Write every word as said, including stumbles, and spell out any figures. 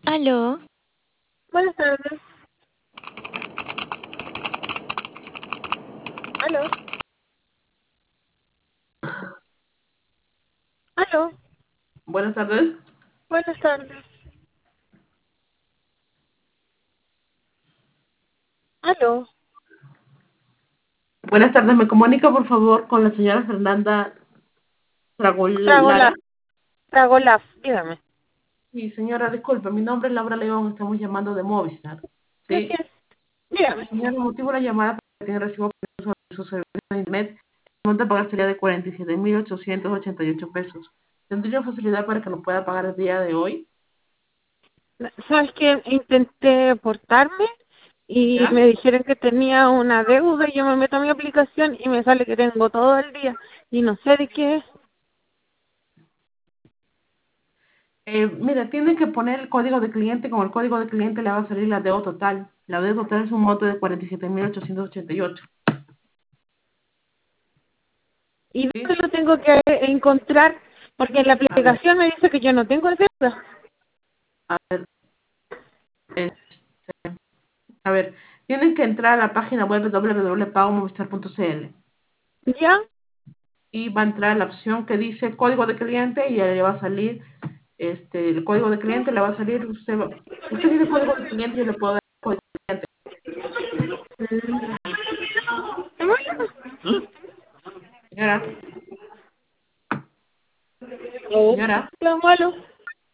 Aló, Buenas tardes. Aló. Aló. Buenas tardes. Buenas tardes. Aló. Buenas tardes. ¿Me comunica, por favor, con la señora Fernanda Tragola, Tragolara? Tragolaf, dígame. Sí, señora, disculpe. Mi nombre es Laura León. Estamos llamando de Movistar. Así Sí. es. Dígame. Señora, el motivo de la llamada para que recibo sobre su servicio de internet. El monto a pagar sería de cuarenta y siete mil ochocientos ochenta y ocho pesos. ¿Tendría facilidad para que lo pueda pagar el día de hoy? ¿Sabes qué? Intenté portarme y ¿Ya? me dijeron que tenía una deuda y yo me meto a mi aplicación y me sale que tengo todo el día y no sé de qué es. Eh, mira, tiene que poner el código de cliente. Con el código de cliente le va a salir la deuda total. La deuda total es un monto de cuarenta y siete mil ochocientos ochenta y ocho. ¿Y ¿Sí? dónde lo tengo que encontrar? Porque en la A ver, aplicación me dice que yo no tengo deuda. a ver. este, A ver, tienen que entrar a la página web w w w punto pago movistar punto c l ¿Ya? y va a entrar la opción que dice código de cliente y le va a salir este el código de cliente, le va a salir usted va- usted tiene código de cliente, yo le puedo dar el código de cliente. Señora, Oh, señora, lo malo.